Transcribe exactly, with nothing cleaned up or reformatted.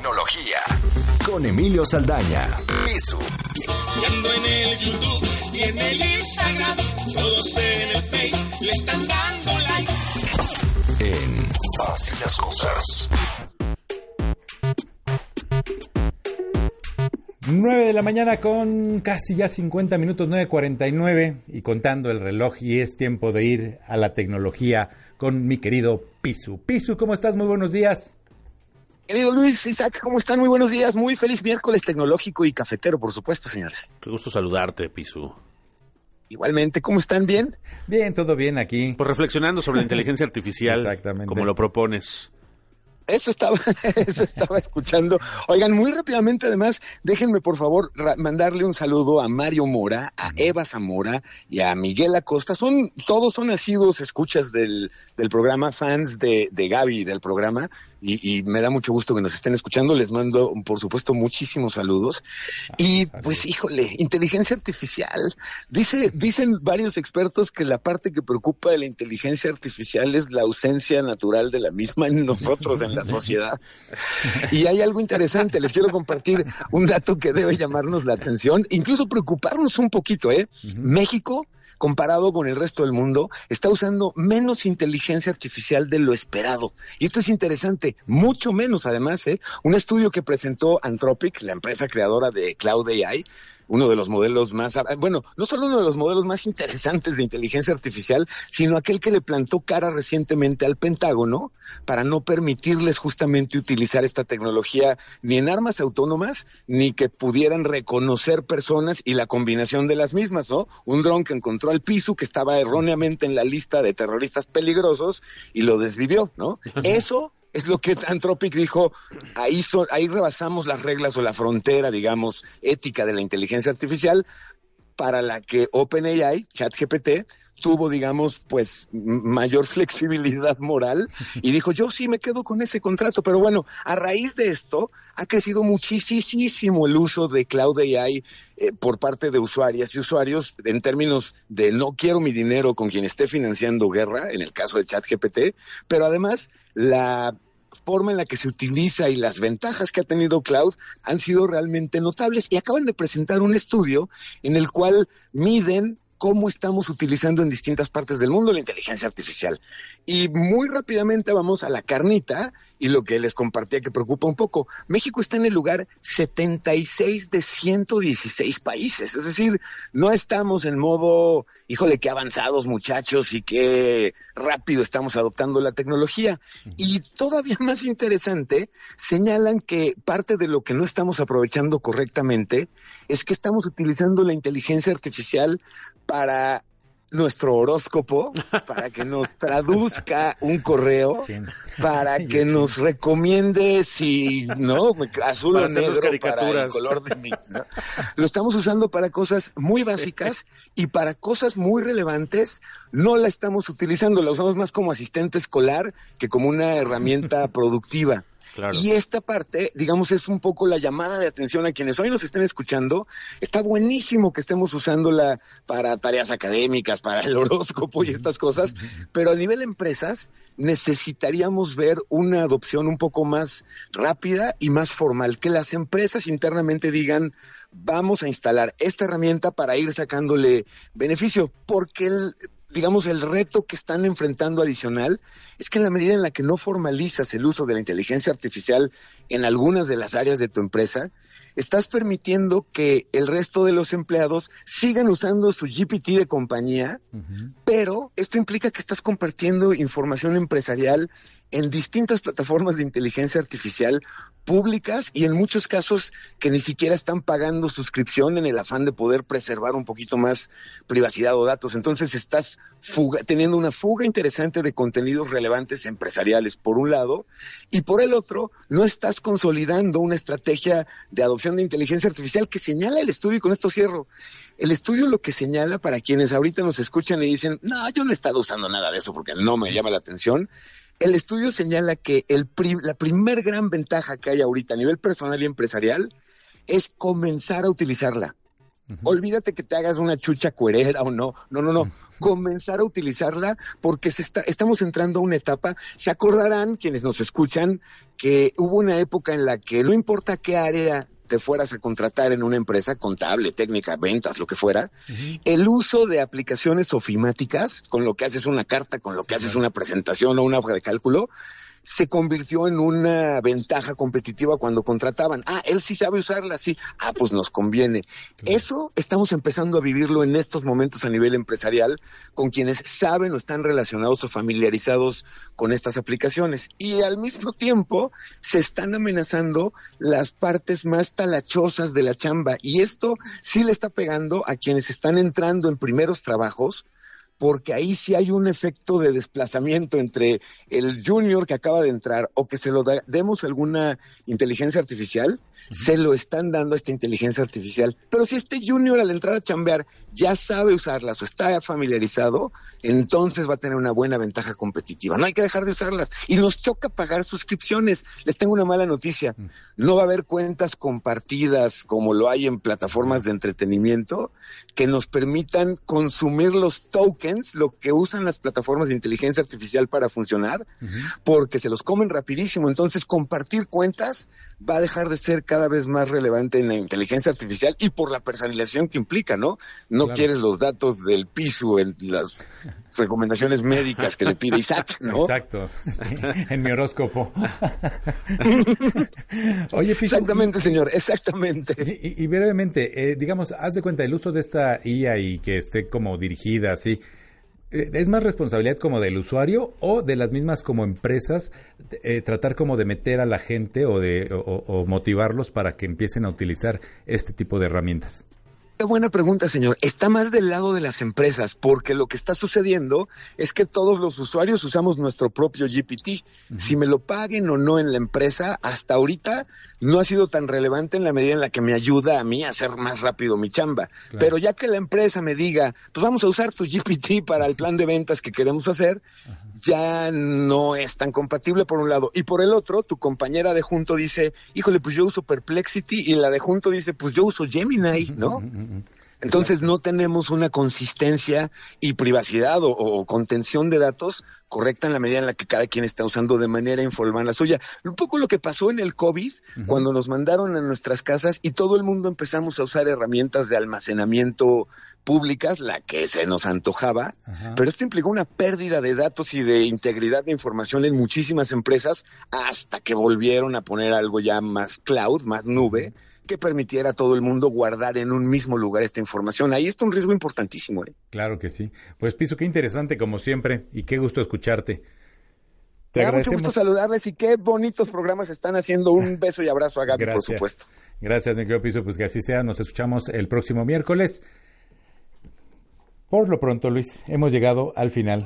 tecnología. Con Emilio Saldaña. Pisu. Y ando en el YouTube y en el Instagram. Todos en el Face le están dando like. En Así las Cosas. nueve de la mañana con casi ya cincuenta minutos, nueve cuarenta y nueve, y contando el reloj, y es tiempo de ir a la tecnología con mi querido Pisu. Pisu, ¿cómo estás? Muy buenos días. Querido Luis, Isaac, ¿cómo están? Muy buenos días, muy feliz miércoles tecnológico y cafetero, por supuesto, señores. Qué gusto saludarte, Pisu. Igualmente, ¿cómo están? ¿Bien? Bien, todo bien aquí. Pues reflexionando sobre la inteligencia artificial, exactamente, como lo propones. Eso estaba, eso estaba escuchando. Oigan, muy rápidamente, además, déjenme por favor ra- mandarle un saludo a Mario Mora, a Eva Zamora y a Miguel Acosta. Son, todos son nacidos escuchas del, del programa, fans de, de Gaby del programa, y, y me da mucho gusto que nos estén escuchando. Les mando, por supuesto, muchísimos saludos. Y pues, híjole, inteligencia artificial. Dice, dicen varios expertos que la parte que preocupa de la inteligencia artificial es la ausencia natural de la misma en nosotros, en la sociedad. Y hay algo interesante, les quiero compartir un dato que debe llamarnos la atención, incluso preocuparnos un poquito, ¿eh? Uh-huh. México, comparado con el resto del mundo, está usando menos inteligencia artificial de lo esperado. Y esto es interesante, mucho menos además, ¿eh? Un estudio que presentó Anthropic, la empresa creadora de Cloud A I, uno de los modelos más, bueno, no solo uno de los modelos más interesantes de inteligencia artificial, sino aquel que le plantó cara recientemente al Pentágono para no permitirles justamente utilizar esta tecnología ni en armas autónomas, ni que pudieran reconocer personas y la combinación de las mismas, ¿no? Un dron que encontró al Pisu, que estaba erróneamente en la lista de terroristas peligrosos y lo desvivió, ¿no? Eso es lo que Anthropic dijo, ahí, so, ahí rebasamos las reglas o la frontera, digamos, ética de la inteligencia artificial, para la que OpenAI, ChatGPT, tuvo, digamos, pues, mayor flexibilidad moral, y dijo, yo sí me quedo con ese contrato. Pero bueno, a raíz de esto, ha crecido muchísimo el uso de Cloud A I eh, por parte de usuarias y usuarios, en términos de no quiero mi dinero con quien esté financiando guerra, en el caso de ChatGPT, pero además, la forma en la que se utiliza y las ventajas que ha tenido Cloud han sido realmente notables, y acaban de presentar un estudio en el cual miden cómo estamos utilizando en distintas partes del mundo la inteligencia artificial. Y muy rápidamente vamos a la carnita y lo que les compartía que preocupa un poco. México está en el lugar setenta y seis de ciento dieciséis países. Es decir, no estamos en modo, híjole, qué avanzados muchachos y qué rápido estamos adoptando la tecnología. Y todavía más interesante, señalan que parte de lo que no estamos aprovechando correctamente es que estamos utilizando la inteligencia artificial para nuestro horóscopo, para que nos traduzca un correo, sí, para que nos recomiende si, ¿no? Azul o negro para el color de mi, ¿no? Lo estamos usando para cosas muy básicas, y para cosas muy relevantes no la estamos utilizando, la usamos más como asistente escolar que como una herramienta productiva. Claro. Y esta parte, digamos, es un poco la llamada de atención a quienes hoy nos estén escuchando. Está buenísimo que estemos usándola para tareas académicas, para el horóscopo y estas cosas, pero a nivel empresas necesitaríamos ver una adopción un poco más rápida y más formal, que las empresas internamente digan, vamos a instalar esta herramienta para ir sacándole beneficio, porque el... digamos, el reto que están enfrentando adicional es que en la medida en la que no formalizas el uso de la inteligencia artificial en algunas de las áreas de tu empresa, estás permitiendo que el resto de los empleados sigan usando su G P T de compañía, uh-huh. pero esto implica que estás compartiendo información empresarial en distintas plataformas de inteligencia artificial públicas, y en muchos casos que ni siquiera están pagando suscripción en el afán de poder preservar un poquito más privacidad o datos. Entonces estás fuga, teniendo una fuga interesante de contenidos relevantes empresariales por un lado, y por el otro no estás consolidando una estrategia de adopción de inteligencia artificial que señala el estudio, y con esto cierro. El estudio lo que señala, para quienes ahorita nos escuchan y dicen, no, yo no he estado usando nada de eso porque no me llama la atención. El estudio señala que el pri- la primer gran ventaja que hay ahorita a nivel personal y empresarial es comenzar a utilizarla. Uh-huh. Olvídate que te hagas una chucha cuerera o no. No, no, no. Uh-huh. Comenzar a utilizarla porque se está, estamos entrando a una etapa. Se acordarán quienes nos escuchan que hubo una época en la que no importa qué área te fueras a contratar en una empresa, contable, técnica, ventas, lo que fuera, uh-huh. el uso de aplicaciones ofimáticas, con lo que haces una carta, con lo que sí, haces una presentación o una hoja de cálculo, se convirtió en una ventaja competitiva cuando contrataban. Ah, él sí sabe usarla, sí. Ah, pues nos conviene. Claro. Eso estamos empezando a vivirlo en estos momentos a nivel empresarial con quienes saben o están relacionados o familiarizados con estas aplicaciones. Y al mismo tiempo se están amenazando las partes más talachosas de la chamba. Y esto sí le está pegando a quienes están entrando en primeros trabajos, porque ahí sí hay un efecto de desplazamiento entre el junior que acaba de entrar o que se lo da, demos alguna inteligencia artificial, uh-huh. se lo están dando a esta inteligencia artificial. Pero si este junior al entrar a chambear ya sabe usarlas o está familiarizado, entonces va a tener una buena ventaja competitiva. No hay que dejar de usarlas. Y nos choca pagar suscripciones. Les tengo una mala noticia. Uh-huh. No va a haber cuentas compartidas como lo hay en plataformas de entretenimiento que nos permitan consumir los tokens, lo que usan las plataformas de inteligencia artificial para funcionar, uh-huh. porque se los comen rapidísimo. Entonces, compartir cuentas va a dejar de ser cada vez más relevante en la inteligencia artificial y por la personalización que implica, ¿no? No claro. quieres los datos del piso en las recomendaciones médicas que le pide Isaac, ¿no? Exacto, sí, en mi horóscopo. Oye, Piso, exactamente, y, señor, exactamente. Y, y brevemente, eh, digamos, haz de cuenta, el uso de esta I A y que esté como dirigida así, ¿es más responsabilidad como del usuario o de las mismas como empresas eh, tratar como de meter a la gente o de o, o motivarlos para que empiecen a utilizar este tipo de herramientas? Qué buena pregunta, señor. Está más del lado de las empresas, porque lo que está sucediendo es que todos los usuarios usamos nuestro propio G P T. Uh-huh. Si me lo paguen o no en la empresa, hasta ahorita no ha sido tan relevante en la medida en la que me ayuda a mí a hacer más rápido mi chamba. Claro. Pero ya que la empresa me diga, pues vamos a usar tu G P T para el plan de ventas que queremos hacer, uh-huh. ya no es tan compatible por un lado. Y por el otro, tu compañera de junto dice, híjole, pues yo uso Perplexity, y la de junto dice, pues yo uso Gemini, ¿no? Uh-huh. Entonces Exacto. no tenemos una consistencia y privacidad o, o contención de datos correcta en la medida en la que cada quien está usando de manera informal la suya. Un poco lo que pasó en el COVID, uh-huh. cuando nos mandaron a nuestras casas y todo el mundo empezamos a usar herramientas de almacenamiento públicas, la que se nos antojaba, uh-huh. pero esto implicó una pérdida de datos y de integridad de información en muchísimas empresas hasta que volvieron a poner algo ya más cloud, más nube, que permitiera a todo el mundo guardar en un mismo lugar esta información. Ahí está un riesgo importantísimo, ¿eh? Claro que sí. Pues, Piso, qué interesante como siempre y qué gusto escucharte. Te Me da mucho gusto saludarles y qué bonitos programas están haciendo. Un beso y abrazo a Gaby, Gracias. Por supuesto. Gracias, mi querido Piso. Pues que así sea. Nos escuchamos el próximo miércoles. Por lo pronto, Luis, hemos llegado al final